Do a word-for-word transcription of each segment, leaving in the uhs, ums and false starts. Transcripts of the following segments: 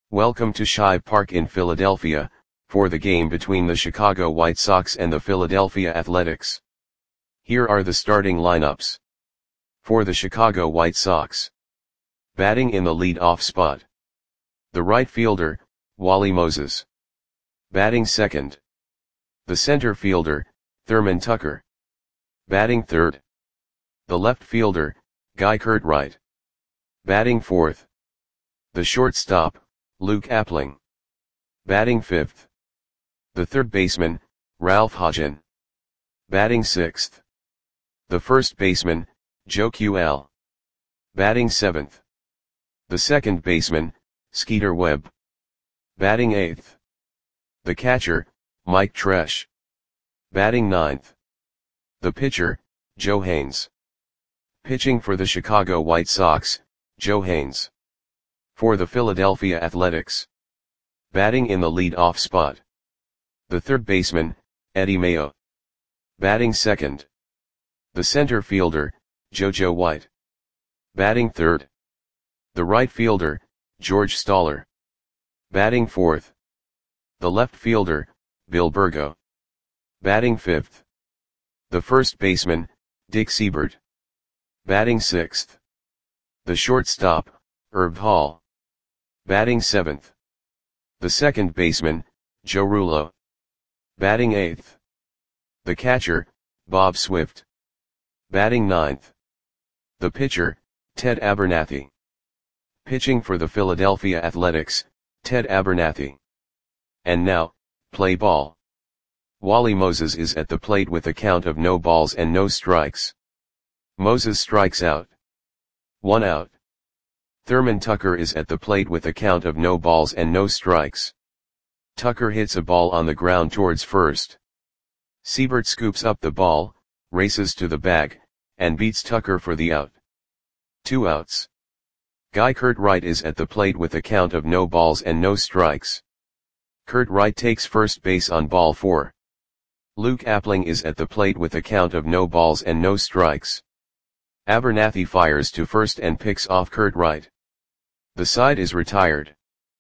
Welcome to Shive Park in Philadelphia, for the game between the Chicago White Sox and the Philadelphia Athletics. Here are the starting lineups. For the Chicago White Sox. Batting in the lead-off spot. The right fielder, Wally Moses. Batting second. The center fielder, Thurman Tucker. Batting third. The left fielder, Guy Curtright. Batting fourth. The shortstop, Luke Appling. Batting fifth. The third baseman, Ralph Hodgen. Batting sixth. The first baseman, Joe Q L. Batting seventh. The second baseman, Skeeter Webb. Batting eighth. The catcher, Mike Tresh. Batting ninth. The pitcher, Joe Haynes. Pitching for the Chicago White Sox, Joe Haynes. For the Philadelphia Athletics. Batting in the lead-off spot. The third baseman, Eddie Mayo. Batting second. The center fielder, JoJo White. Batting third. The right fielder, George Stoller. Batting fourth. The left fielder, Bill Burgo. Batting fifth. The first baseman, Dick Siebert. Batting sixth. The shortstop, Herb Hall. Batting seventh. The second baseman, Joe Rullo. Batting eighth. The catcher, Bob Swift. Batting ninth. The pitcher, Ted Abernathy. Pitching for the Philadelphia Athletics, Ted Abernathy. And now, play ball. Wally Moses is at the plate with a count of no balls and no strikes. Moses strikes out. One out. Thurman Tucker is at the plate with a count of no balls and no strikes. Tucker hits a ball on the ground towards first. Siebert scoops up the ball, races to the bag, and beats Tucker for the out. Two outs. Guy Curtright is at the plate with a count of no balls and no strikes. Curtright takes first base on ball four. Luke Appling is at the plate with a count of no balls and no strikes. Abernathy fires to first and picks off Curtright. The side is retired.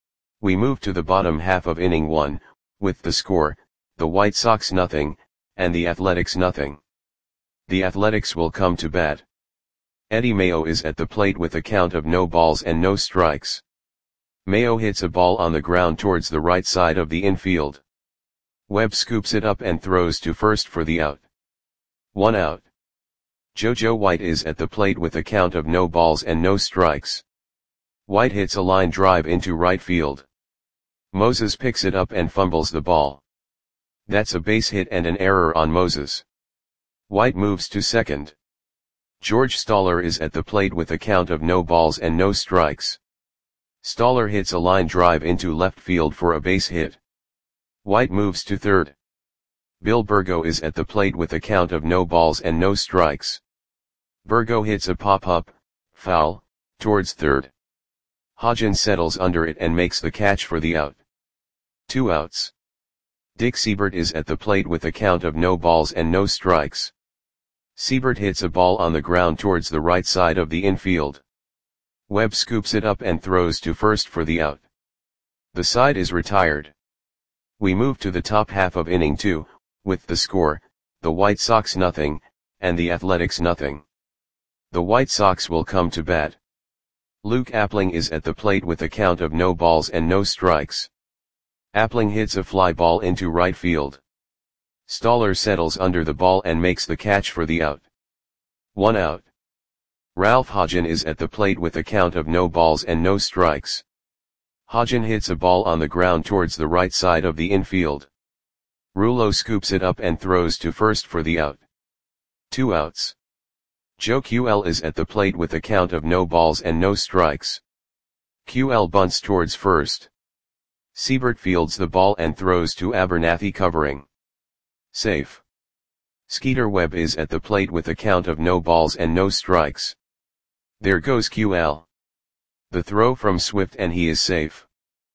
We move to the bottom half of inning one, with the score, the White Sox nothing, and the Athletics nothing. The Athletics will come to bat. Eddie Mayo is at the plate with a count of no balls and no strikes. Mayo hits a ball on the ground towards the right side of the infield. Webb scoops it up and throws to first for the out. One out. JoJo White is at the plate with a count of no balls and no strikes. White hits a line drive into right field. Moses picks it up and fumbles the ball. That's a base hit and an error on Moses. White moves to second. George Stoller is at the plate with a count of no balls and no strikes. Stoller hits a line drive into left field for a base hit. White moves to third. Bill Burgo is at the plate with a count of no balls and no strikes. Burgo hits a pop-up, foul, towards third. Hodgen settles under it and makes the catch for the out. Two outs. Dick Siebert is at the plate with a count of no balls and no strikes. Siebert hits a ball on the ground towards the right side of the infield. Webb scoops it up and throws to first for the out. The side is retired. We move to the top half of inning two, with the score, the White Sox nothing, and the Athletics nothing. The White Sox will come to bat. Luke Appling is at the plate with a count of no balls and no strikes. Appling hits a fly ball into right field. Stoller settles under the ball and makes the catch for the out. One out. Ralph Hodgen is at the plate with a count of no balls and no strikes. Hodgen hits a ball on the ground towards the right side of the infield. Rullo scoops it up and throws to first for the out. Two outs. Joe Q L is at the plate with a count of no balls and no strikes. Q L bunts towards first. Siebert fields the ball and throws to Abernathy covering. Safe. Skeeter Webb is at the plate with a count of no balls and no strikes. There goes Q L. The throw from Swift and he is safe.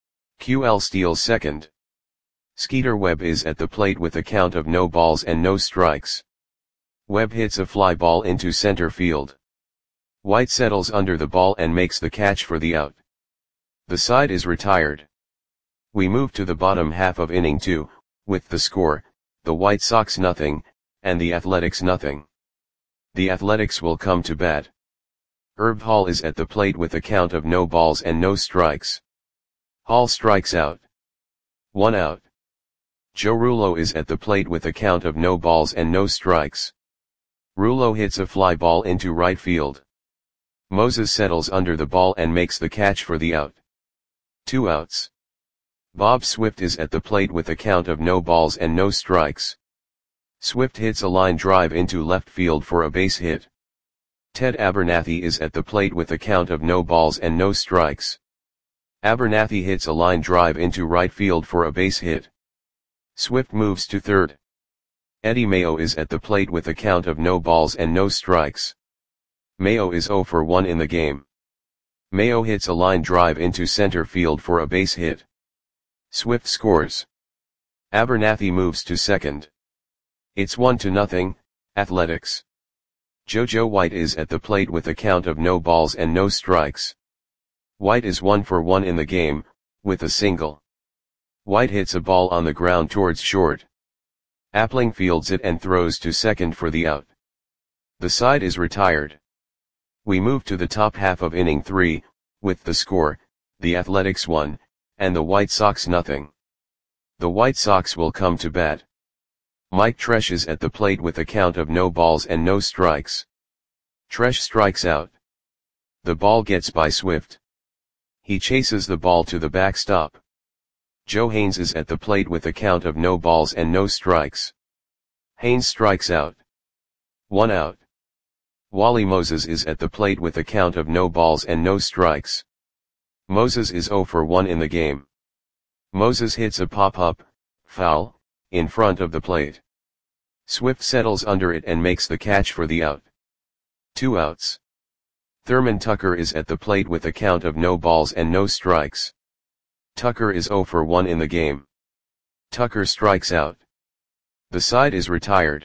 Q L steals second. Skeeter Webb is at the plate with a count of no balls and no strikes. Webb hits a fly ball into center field. White settles under the ball and makes the catch for the out. The side is retired. We move to the bottom half of inning two, with the score, the White Sox nothing, and the Athletics nothing. The Athletics will come to bat. Herb Hall is at the plate with a count of no balls and no strikes. Hall strikes out. One out. Joe Rullo is at the plate with a count of no balls and no strikes. Rullo hits a fly ball into right field. Moses settles under the ball and makes the catch for the out. Two outs. Bob Swift is at the plate with a count of no balls and no strikes. Swift hits a line drive into left field for a base hit. Ted Abernathy is at the plate with a count of no balls and no strikes. Abernathy hits a line drive into right field for a base hit. Swift moves to third. Eddie Mayo is at the plate with a count of no balls and no strikes. Mayo is oh for one in the game. Mayo hits a line drive into center field for a base hit. Swift scores. Abernathy moves to second. It's one to nothing, Athletics. JoJo White is at the plate with a count of no balls and no strikes. White is one for one in the game, with a single. White hits a ball on the ground towards short. Appling fields it and throws to second for the out. The side is retired. We move to the top half of inning three, with the score, the Athletics one, and the White Sox nothing. The White Sox will come to bat. Mike Tresh is at the plate with a count of no balls and no strikes. Tresh strikes out. The ball gets by Swift. He chases the ball to the backstop. Joe Haynes is at the plate with a count of no balls and no strikes. Haynes strikes out. One out. Wally Moses is at the plate with a count of no balls and no strikes. Moses is oh for one in the game. Moses hits a pop-up, foul, in front of the plate. Swift settles under it and makes the catch for the out. Two outs. Thurman Tucker is at the plate with a count of no balls and no strikes. Tucker is oh for one in the game. Tucker strikes out. The side is retired.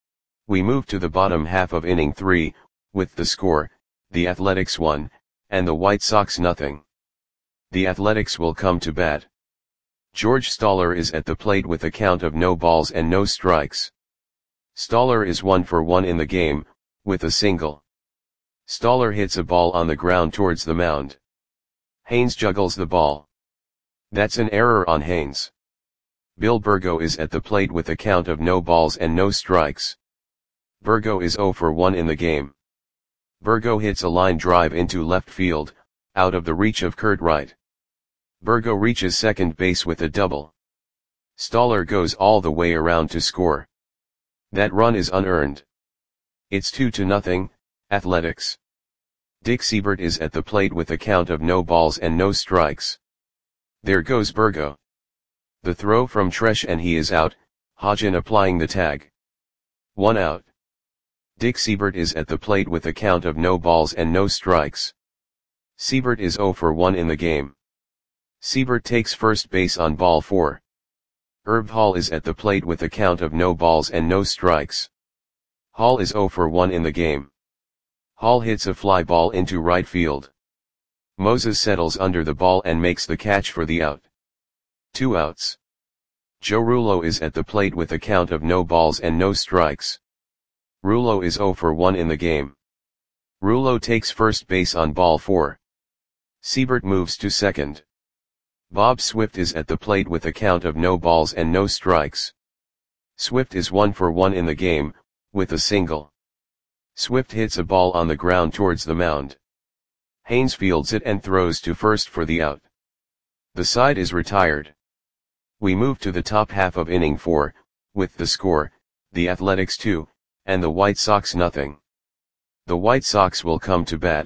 We move to the bottom half of inning three, with the score, the Athletics one, and the White Sox nothing. The Athletics will come to bat. George Stoller is at the plate with a count of no balls and no strikes. Stoller is one for one in the game, with a single. Stoller hits a ball on the ground towards the mound. Haynes juggles the ball. That's an error on Haynes. Bill Burgo is at the plate with a count of no balls and no strikes. Burgo is oh for one in the game. Burgo hits a line drive into left field, out of the reach of Kurt Wright. Burgo reaches second base with a double. Stoller goes all the way around to score. That run is unearned. It's two to nothing, Athletics. Dick Siebert is at the plate with a count of no balls and no strikes. There goes Burgo. The throw from Tresh and he is out, Hodgin applying the tag. One out. Dick Siebert is at the plate with a count of no balls and no strikes. Siebert is oh for one in the game. Siebert takes first base on ball four. Herb Hall is at the plate with a count of no balls and no strikes. Hall is oh for one in the game. Hall hits a fly ball into right field. Moses settles under the ball and makes the catch for the out. Two outs. Joe Rullo is at the plate with a count of no balls and no strikes. Rullo is oh for one in the game. Rullo takes first base on ball four. Siebert moves to second. Bob Swift is at the plate with a count of no balls and no strikes. Swift is one for one in the game, with a single. Swift hits a ball on the ground towards the mound. Haynes fields it and throws to first for the out. The side is retired. We move to the top half of inning four, with the score, the Athletics two, and the White Sox nothing. The White Sox will come to bat.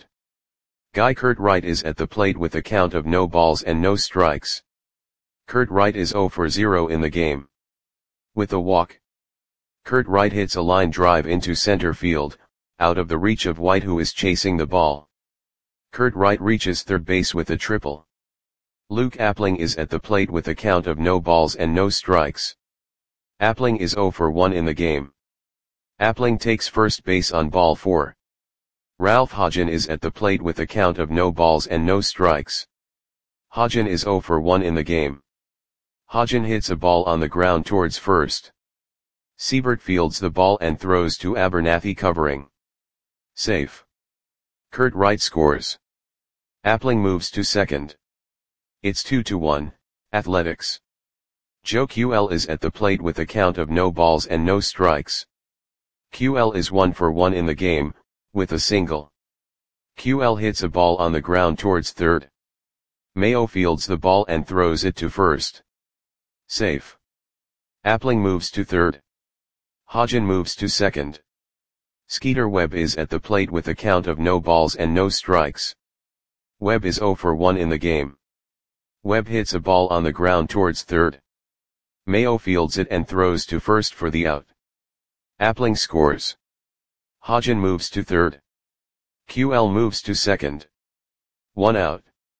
Guy Kurt Wright is at the plate with a count of no balls and no strikes. Kurt Wright is oh for zero in the game. With a walk. Kurt Wright hits a line drive into center field, out of the reach of White who is chasing the ball. Kurt Wright reaches third base with a triple. Luke Appling is at the plate with a count of no balls and no strikes. Appling is oh for one in the game. Appling takes first base on ball four. Ralph Hodgin is at the plate with a count of no balls and no strikes. Hodgen is zero for one in the game. Hodgen hits a ball on the ground towards first. Siebert fields the ball and throws to Abernathy covering. Safe. Kurt Wright scores. Appling moves to second. It's two to one, Athletics. Joe Q L is at the plate with a count of no balls and no strikes. Q L is one for one in the game, with a single. Q L hits a ball on the ground towards third. Mayo fields the ball and throws it to first. Safe. Appling moves to third. Hodgen moves to second. Skeeter Webb is at the plate with a count of no balls and no strikes. Webb is zero for one in the game. Webb hits a ball on the ground towards third. Mayo fields it and throws to first for the out. Appling scores. Hodgen moves to third. Q L moves to second. One out.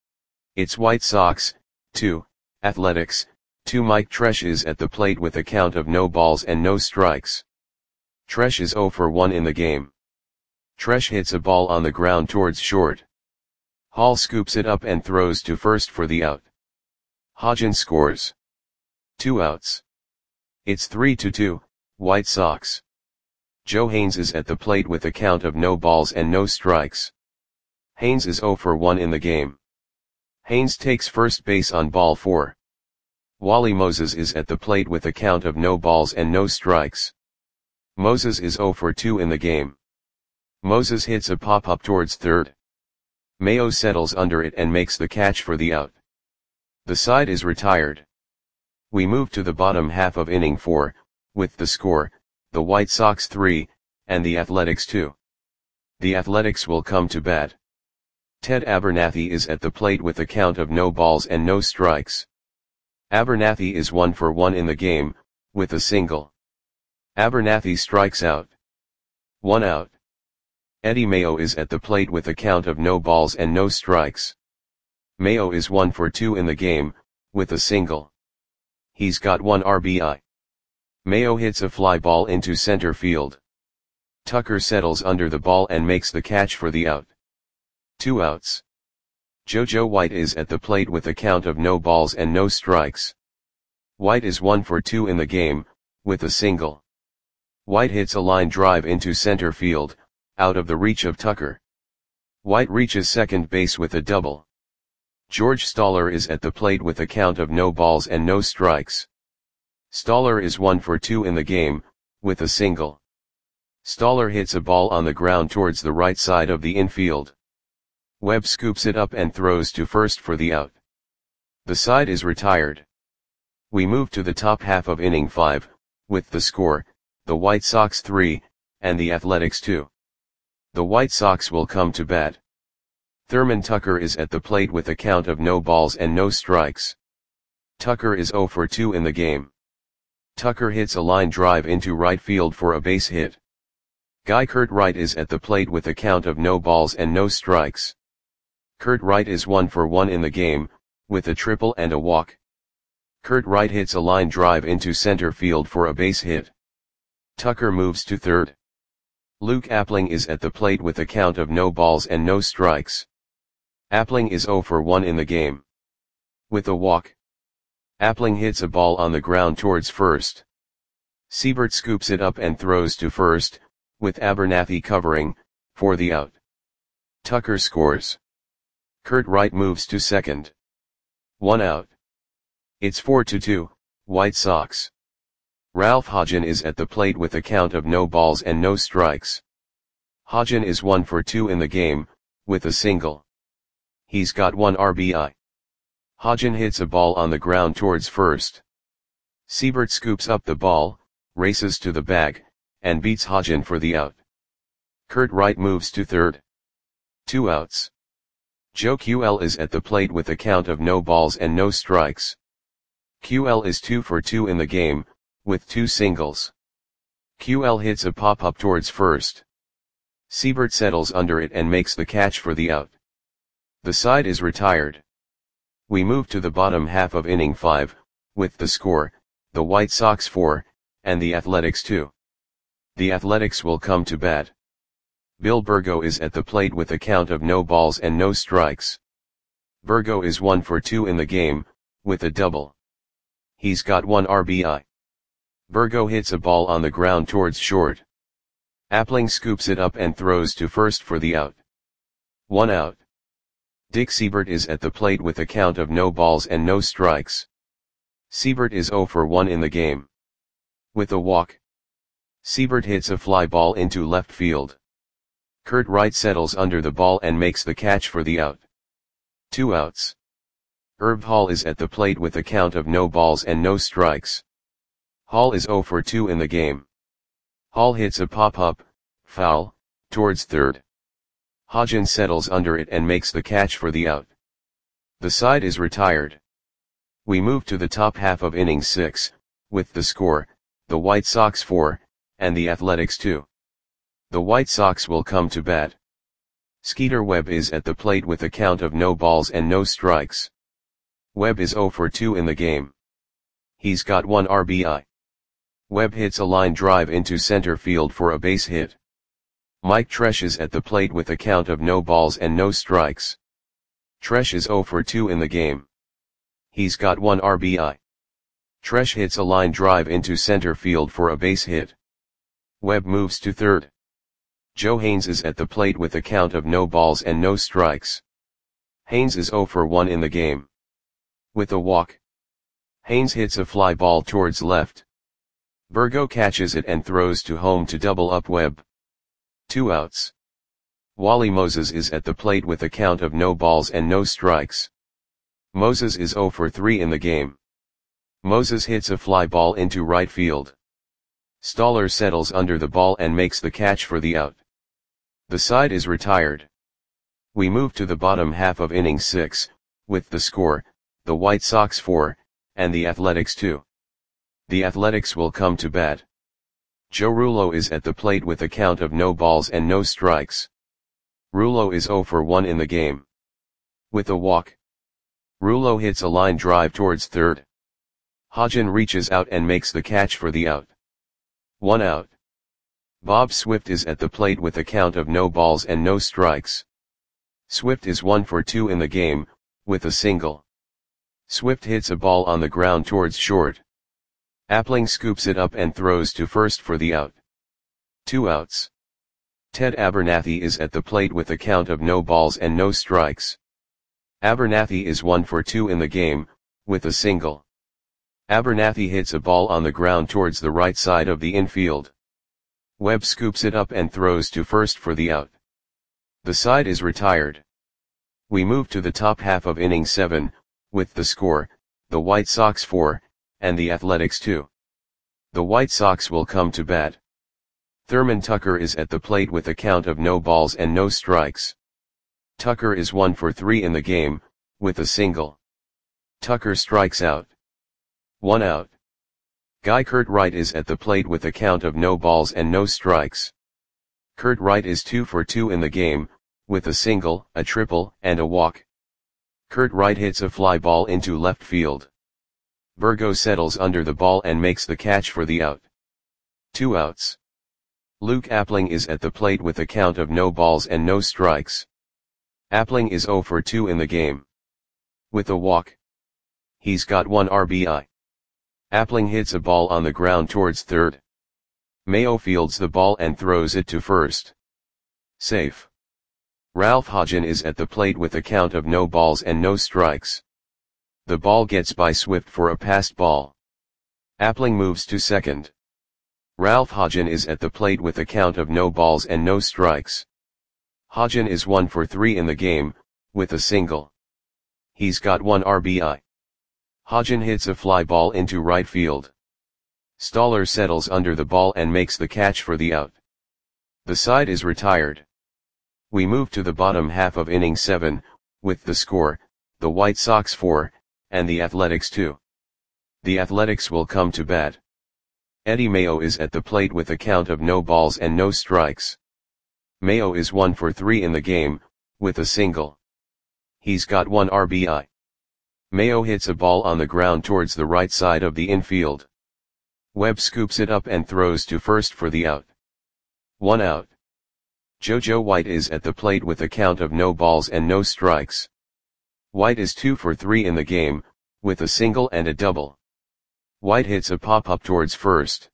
It's White Sox, two, Athletics, two. Mike Tresh is at the plate with a count of no balls and no strikes. Tresh is zero for one in the game. Tresh hits a ball on the ground towards short. Hall scoops it up and throws to first for the out. Hodgen scores. Two outs. It's three to two, White Sox. Joe Haynes is at the plate with a count of no balls and no strikes. Haynes is zero for one in the game. Haynes takes first base on ball four. Wally Moses is at the plate with a count of no balls and no strikes. Moses is zero for two in the game. Moses hits a pop-up towards third. Mayo settles under it and makes the catch for the out. The side is retired. We move to the bottom half of inning four, with the score, the White Sox three, and the Athletics two. The Athletics will come to bat. Ted Abernathy is at the plate with a count of no balls and no strikes. Abernathy is one for one in the game, with a single. Abernathy strikes out. One out. Eddie Mayo is at the plate with a count of no balls and no strikes. Mayo is one for two in the game, with a single. He's got one R B I. Mayo hits a fly ball into center field. Tucker settles under the ball and makes the catch for the out. Two outs. JoJo White is at the plate with a count of no balls and no strikes. White is one for two in the game, with a single. White hits a line drive into center field, out of the reach of Tucker. White reaches second base with a double. George Stoller is at the plate with a count of no balls and no strikes. Stoller is one for two in the game, with a single. Stoller hits a ball on the ground towards the right side of the infield. Webb scoops it up and throws to first for the out. The side is retired. We move to the top half of inning five, with the score, the White Sox three, and the Athletics two. The White Sox will come to bat. Thurman Tucker is at the plate with a count of no balls and no strikes. Tucker is zero for two in the game. Tucker hits a line drive into right field for a base hit. Guy Kurt Wright is at the plate with a count of no balls and no strikes. Kurt Wright is one for one in the game, with a triple and a walk. Kurt Wright hits a line drive into center field for a base hit. Tucker moves to third. Luke Appling is at the plate with a count of no balls and no strikes. Appling is zero for one in the game. With a walk. Appling hits a ball on the ground towards first. Siebert scoops it up and throws to first, with Abernathy covering, for the out. Tucker scores. Kurt Wright moves to second. One out. It's four to two, White Sox. Ralph Hodgen is at the plate with a count of no balls and no strikes. Hodgen is one for two in the game, with a single. He's got one R B I. Hodgen hits a ball on the ground towards first. Siebert scoops up the ball, races to the bag, and beats Hodgen for the out. Kurt Wright moves to third. Two outs. Joe Q L is at the plate with a count of no balls and no strikes. Q L is two for two in the game, with two singles. Q L hits a pop-up towards first. Siebert settles under it and makes the catch for the out. The side is retired. We move to the bottom half of inning five, with the score, the White Sox four, and the Athletics two. The Athletics will come to bat. Bill Burgo is at the plate with a count of no balls and no strikes. Burgo is one for two in the game, with a double. He's got one R B I. Burgo hits a ball on the ground towards short. Appling scoops it up and throws to first for the out. One out. Dick Seibert is at the plate with a count of no balls and no strikes. Seibert is zero for one in the game. With a walk, Seibert hits a fly ball into left field. Kurt Wright settles under the ball and makes the catch for the out. Two outs. Herb Hall is at the plate with a count of no balls and no strikes. Hall is zero for two in the game. Hall hits a pop-up, foul, towards third. Hodgin settles under it and makes the catch for the out. The side is retired. We move to the top half of inning six, with the score, the White Sox four, and the Athletics two. The White Sox will come to bat. Skeeter Webb is at the plate with a count of no balls and no strikes. Webb is zero for two in the game. He's got one R B I. Webb hits a line drive into center field for a base hit. Mike Tresh is at the plate with a count of no balls and no strikes. Tresh is zero for two in the game. He's got one R B I. Tresh hits a line drive into center field for a base hit. Webb moves to third. Joe Haynes is at the plate with a count of no balls and no strikes. Haynes is zero for one in the game. With a walk, Haynes hits a fly ball towards left. Burgo catches it and throws to home to double up Webb. Two outs. Wally Moses is at the plate with a count of no balls and no strikes. Moses is zero for three in the game. Moses hits a fly ball into right field. Stoller settles under the ball and makes the catch for the out. The side is retired. We move to the bottom half of inning six, with the score, the White Sox four, and the Athletics two. The Athletics will come to bat. Joe Rullo is at the plate with a count of no balls and no strikes. Rullo is zero for one in the game. With a walk, Rullo hits a line drive towards third. Hodgin reaches out and makes the catch for the out. One out. Bob Swift is at the plate with a count of no balls and no strikes. Swift is one for two in the game, with a single. Swift hits a ball on the ground towards short. Appling scoops it up and throws to first for the out. Two outs. Ted Abernathy is at the plate with a count of no balls and no strikes. Abernathy is one for two in the game, with a single. Abernathy hits a ball on the ground towards the right side of the infield. Webb scoops it up and throws to first for the out. The side is retired. We move to the top half of inning seven, with the score, the White Sox four, and the Athletics two. The White Sox will come to bat. Thurman Tucker is at the plate with a count of no balls and no strikes. Tucker is one for three in the game, with a single. Tucker strikes out. One out. Guy Kurt Wright is at the plate with a count of no balls and no strikes. Kurt Wright is two for two in the game, with a single, a triple, and a walk. Kurt Wright hits a fly ball into left field. Burgo settles under the ball and makes the catch for the out. Two outs. Luke Appling is at the plate with a count of no balls and no strikes. Appling is zero for two in the game. With a walk, he's got one R B I. Appling hits a ball on the ground towards third. Mayo fields the ball and throws it to first. Safe. Ralph Hodgin is at the plate with a count of no balls and no strikes. The ball gets by Swift for a passed ball. Appling moves to second. Ralph Hodgin is at the plate with a count of no balls and no strikes. Hodgin is one for three in the game, with a single. He's got one R B I. Hodgin hits a fly ball into right field. Stoller settles under the ball and makes the catch for the out. The side is retired. We move to the bottom half of inning seven, with the score, the White Sox four, and the Athletics two. The Athletics will come to bat. Eddie Mayo is at the plate with a count of no balls and no strikes. Mayo is one for three in the game, with a single. He's got one R B I. Mayo hits a ball on the ground towards the right side of the infield. Webb scoops it up and throws to first for the out. One out. JoJo White is at the plate with a count of no balls and no strikes. White is two for three in the game, with a single and a double. White hits a pop-up towards first.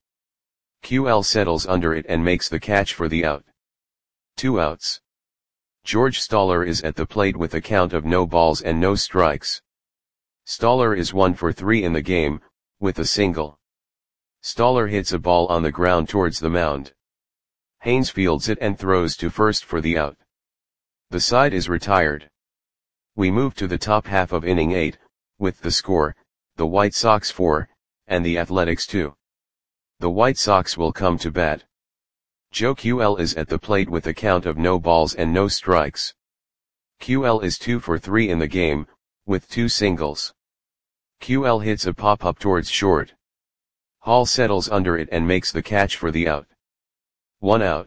Q L settles under it and makes the catch for the out. Two outs. George Stoller is at the plate with a count of no balls and no strikes. Stoller is one for three in the game, with a single. Stoller hits a ball on the ground towards the mound. Haynes fields it and throws to first for the out. The side is retired. We move to the top half of inning eight, with the score, the White Sox four, and the Athletics two. The White Sox will come to bat. Joe Q L is at the plate with a count of no balls and no strikes. Q L is two for three in the game, with two singles. Q L hits a pop-up towards short. Hall settles under it and makes the catch for the out. One out.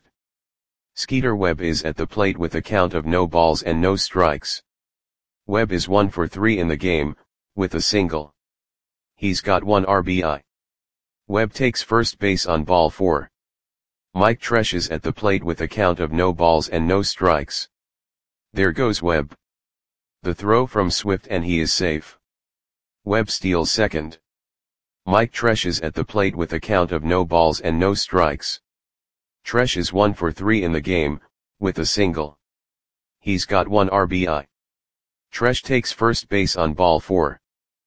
Skeeter Webb is at the plate with a count of no balls and no strikes. Webb is one for three in the game, with a single. He's got one R B I. Webb takes first base on ball four. Mike Tresh is at the plate with a count of no balls and no strikes. There goes Webb. The throw from Swift and he is safe. Webb steals second. Mike Tresh is at the plate with a count of no balls and no strikes. Tresh is one for three in the game, with a single. He's got one R B I. Tresh takes first base on ball four.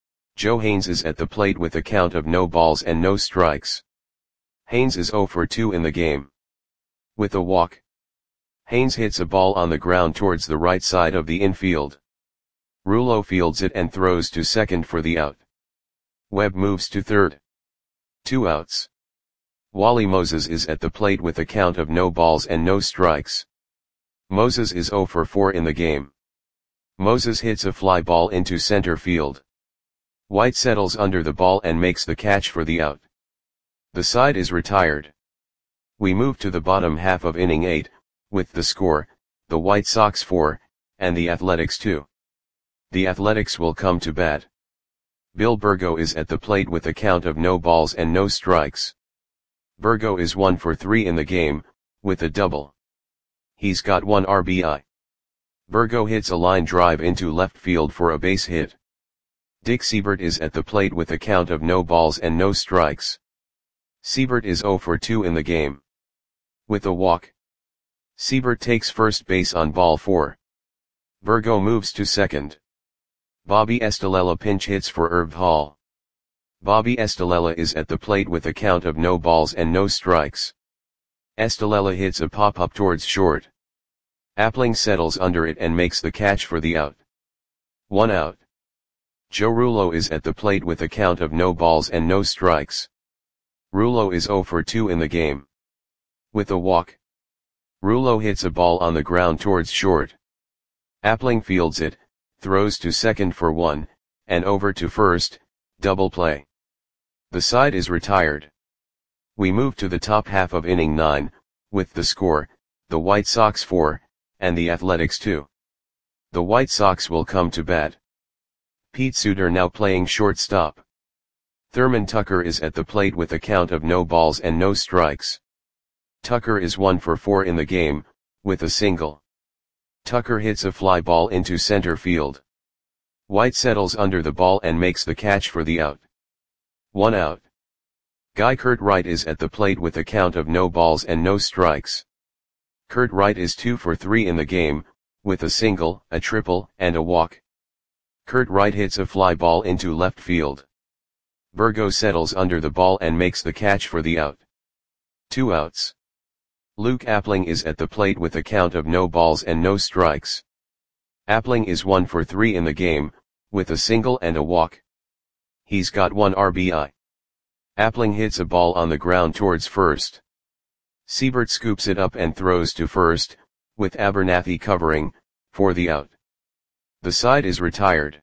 Joe Haynes is at the plate with a count of no balls and no strikes. Haynes is zero for two in the game. With a walk. Haynes hits a ball on the ground towards the right side of the infield. Rouleau fields it and throws to second for the out. Webb moves to third. Two outs. Wally Moses is at the plate with a count of no balls and no strikes. Moses is zero for four in the game. Moses hits a fly ball into center field. White settles under the ball and makes the catch for the out. The side is retired. We move to the bottom half of inning eight, with the score, the White Sox four, and the Athletics two. The Athletics will come to bat. Bill Burgo is at the plate with a count of no balls and no strikes. Burgo is one for three in the game, with a double. He's got one R B I. Burgo hits a line drive into left field for a base hit. Dick Seibert is at the plate with a count of no balls and no strikes. Seibert is zero for two in the game. With a walk. Seibert takes first base on ball four. Burgo moves to second. Bobby Estalella pinch hits for Irv Hall. Bobby Estalella is at the plate with a count of no balls and no strikes. Estalella hits a pop-up towards short. Appling settles under it and makes the catch for the out. One out. Joe Rouleau is at the plate with a count of no balls and no strikes. Rouleau is zero for two in the game. With a walk. Rouleau hits a ball on the ground towards short. Appling fields it, throws to second for one, and over to first, double play. The side is retired. We move to the top half of inning nine, with the score, the White Sox four, and the Athletics two. The White Sox will come to bat. Pete Suter now playing shortstop. Thurman Tucker is at the plate with a count of no balls and no strikes. Tucker is one for four in the game, with a single. Tucker hits a fly ball into center field. White settles under the ball and makes the catch for the out. One out. Guy Kurt Wright is at the plate with a count of no balls and no strikes. Kurt Wright is two for three in the game, with a single, a triple, and a walk. Kurt Wright hits a fly ball into left field. Burgo settles under the ball and makes the catch for the out. Two outs. Luke Appling is at the plate with a count of no balls and no strikes. Appling is one for three in the game, with a single and a walk. He's got one R B I. Appling hits a ball on the ground towards first. Seibert scoops it up and throws to first, with Abernathy covering, for the out. The side is retired.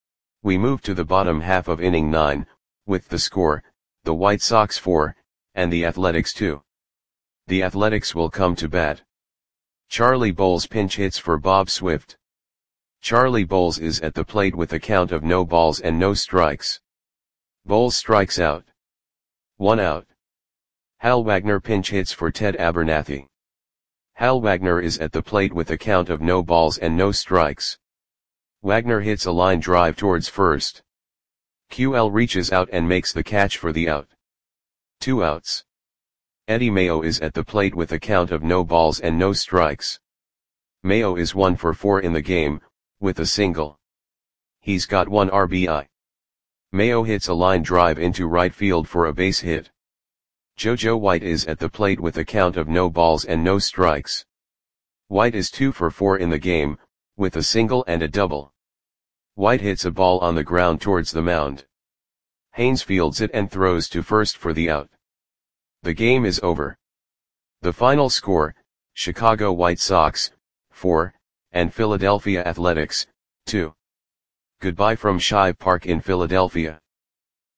We move to the bottom half of inning nine, with the score, the White Sox four, and the Athletics two. The Athletics will come to bat. Charlie Bowles pinch hits for Bob Swift. Charlie Bowles is at the plate with a count of no balls and no strikes. Bowles strikes out. One out. Hal Wagner pinch hits for Ted Abernathy. Hal Wagner is at the plate with a count of no balls and no strikes. Wagner hits a line drive towards first. Q L reaches out and makes the catch for the out. Two outs. Eddie Mayo is at the plate with a count of no balls and no strikes. Mayo is one for four in the game, with a single. He's got one R B I. Mayo hits a line drive into right field for a base hit. JoJo White is at the plate with a count of no balls and no strikes. White is two for four in the game, with a single and a double. White hits a ball on the ground towards the mound. Haynes fields it and throws to first for the out. The game is over. The final score, Chicago White Sox, four, and Philadelphia Athletics, two. Goodbye from Shive Park in Philadelphia.